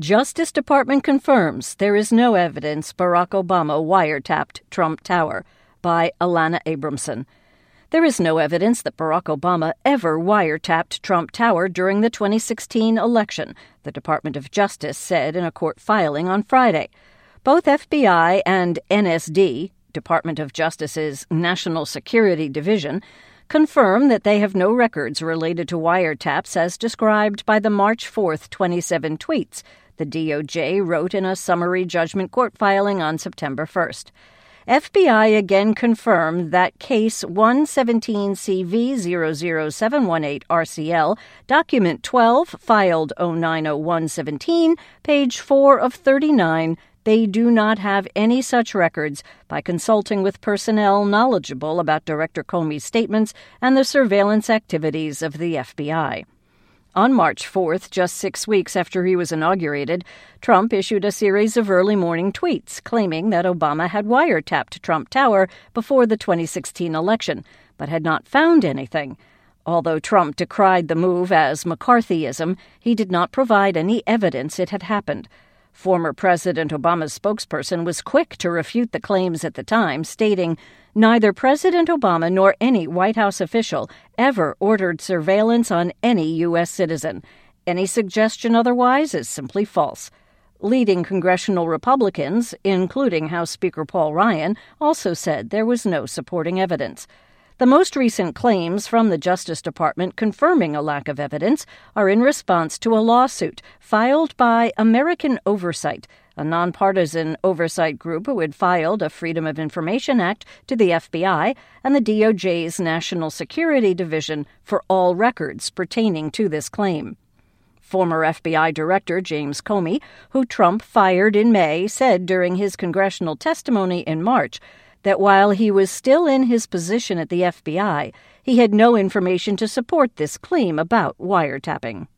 Justice Department confirms there is no evidence Barack Obama wiretapped Trump Tower, by Alana Abramson. There is no evidence that Barack Obama ever wiretapped Trump Tower during the 2016 election, the Department of Justice said in a court filing on Friday. Both FBI and NSD, Department of Justice's National Security Division, confirm that they have no records related to wiretaps as described by the March 4, 2007 tweets the DOJ wrote in a summary judgment court filing on September 1st. FBI again confirmed that Case 117CV00718RCL, Document 12, filed 090117, page 4 of 39, they do not have any such records by consulting with personnel knowledgeable about Director Comey's statements and the surveillance activities of the FBI. On March 4th, just 6 weeks after he was inaugurated, Trump issued a series of early morning tweets claiming that Obama had wiretapped Trump Tower before the 2016 election, but had not found anything. Although Trump decried the move as McCarthyism, he did not provide any evidence it had happened. Former President Obama's spokesperson was quick to refute the claims at the time, stating, "Neither President Obama nor any White House official ever ordered surveillance on any U.S. citizen. Any suggestion otherwise is simply false." Leading congressional Republicans, including House Speaker Paul Ryan, also said there was no supporting evidence. The most recent claims from the Justice Department confirming a lack of evidence are in response to a lawsuit filed by American Oversight, a nonpartisan oversight group who had filed a Freedom of Information Act to the FBI and the DOJ's National Security Division for all records pertaining to this claim. Former FBI Director James Comey, who Trump fired in May, said during his congressional testimony in March that while he was still in his position at the FBI, he had no information to support this claim about wiretapping.